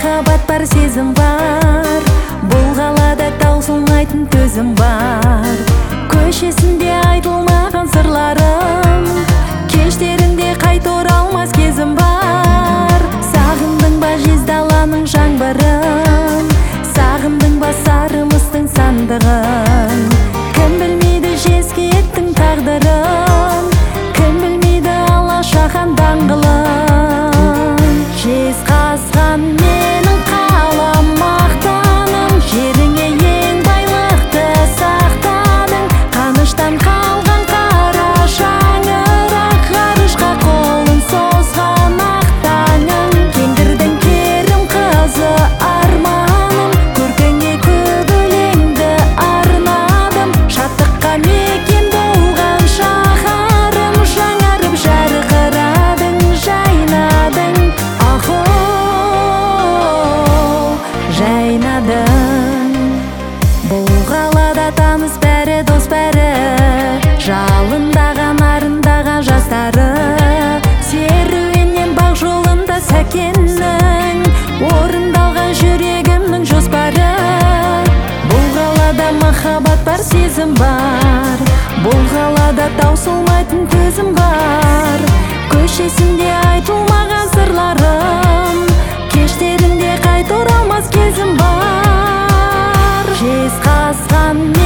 махаббат бар, сезім бар. Бұл қалада таусылмайтын төзім бар. Көшесінде айтылмаған сырларым, кештерінде қайта оралмас кезім бар. Сағындың ба жез даланың жаңбырын, сағындың ба сарымыстың сандығын. Кім білмейді жезкиеттің тағдырын, кім білмейді алашахан даңғылын. Жезқазған менің қалам, мақтаным, жеріңе ең байлықты сақтадың. Қаныштан қалған қара шаңырақ, ғарышқа қолын созған ақ таңың. Кеңгірдің керім қызы арманым, көркіңе көп өлеңді арнадым. Шаттыққа мекен болған шаһарым, жаңарып жарқырадың, жайнадың. Ахо, жайнадың. Бұл қалада таныс бәрі, дос бәрі, жалындаған, арындаған жастары. Серуеннен бақ жолында сәкеннің, орындалған жүрегімнің жоспары. Бұл қалада махаббат бар, сезім бар. Бұл қалада таусылмайтын төзім бар. Көшесінде айтылмаған сырларым, кештерінде қайта оралмас кезім бар. Жезқазған